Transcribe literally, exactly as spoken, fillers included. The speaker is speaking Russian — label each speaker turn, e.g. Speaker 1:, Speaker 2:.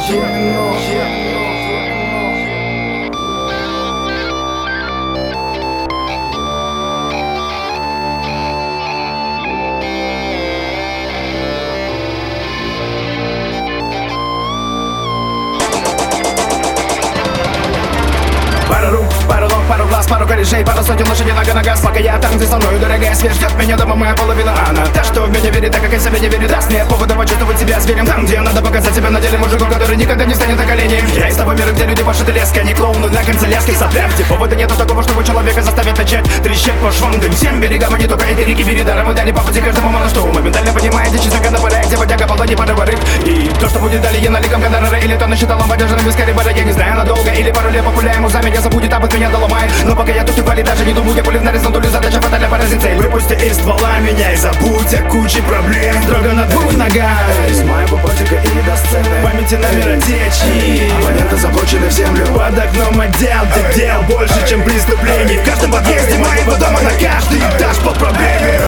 Speaker 1: Пару рук, пару ног, пару глаз, пару корешей, пару сотен лошадей нога на газ. Пока я там, где со мной дорогая смерть ждет меня дома моя половина. Она та, что в меня верит, так как я себе не верит. Даст мне повода почувствовать себя зверем. Там, где надо показать себя на деле мужику, который никогда не станет на колени. Я из того мира, где люди пашут и леска, не клоуны на канцелярских соплях. Где повода нету такого, чтобы человека заставить начать трещать по швам. Дым всем берегам, а не только эти реки передаром. И дали по пути каждому мало что. Моментально понимаете, честно, когда пора, где водяга, полтони, пары воры. И то, что будет далее, наликом гонорара. Или то насчиталом подержанным вискаре бара. Я не знаю, надолго или пару лет популяем узами. Я забудет, а от меня доломает. Но пока я тут и вали, даже не думаю, я пулю в нарез, на задача фатальная поразить цель. Выпусти из ствола меня и забудь о куче проблем. Строго на двух ногах, из моего ботика и до сцены. В памяти номера течи, абоненты заблочены в землю. Под окном отдел, ты дел больше, чем преступлений. В каждом подъезде моего дома на каждый этаж под проблемой.